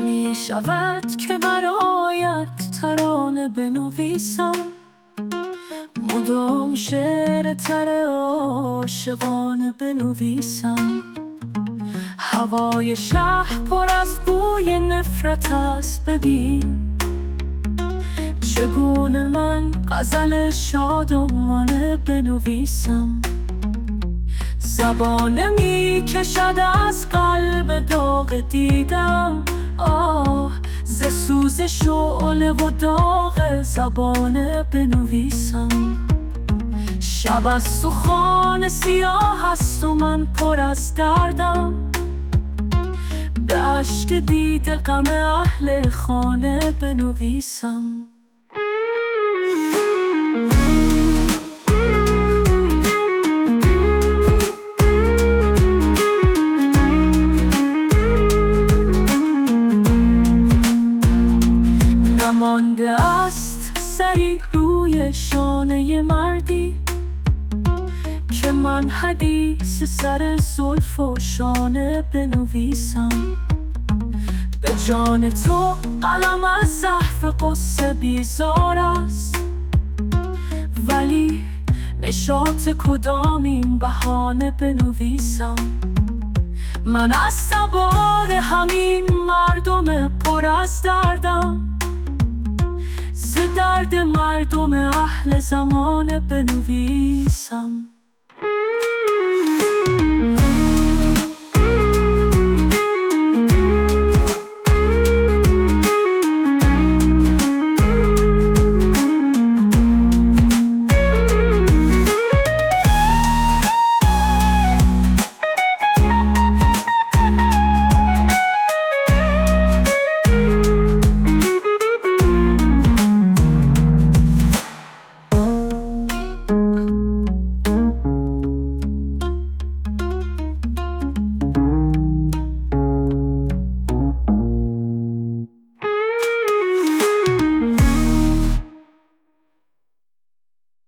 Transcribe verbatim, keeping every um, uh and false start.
می شود که برایت ترانه بنویسم، مدام شعر تر عاشقانه بنویسم. هوای شهر پر از بوی نفرت است، ببین چگونه من غزل شادمانه بنویسم. زبانه می کشد از قلب داغ دیدم، آه ز سوز شعله و داغ زبانه بنویسم. شب از سخن سیاه است و من پر از دردم، به اشک دیده غم اهل خانه بنویسم. نمانده است سری روی شانه مردی، که من حدیث سر زلف و شانه بنویسم. به جان تو قلم از ضعف قصه بیزار است، ولی نشاط کدام این بهانه بنویسم. من از سوار همین مردم پر از دردم، ز درد مردم اهل زمانه بنویسم.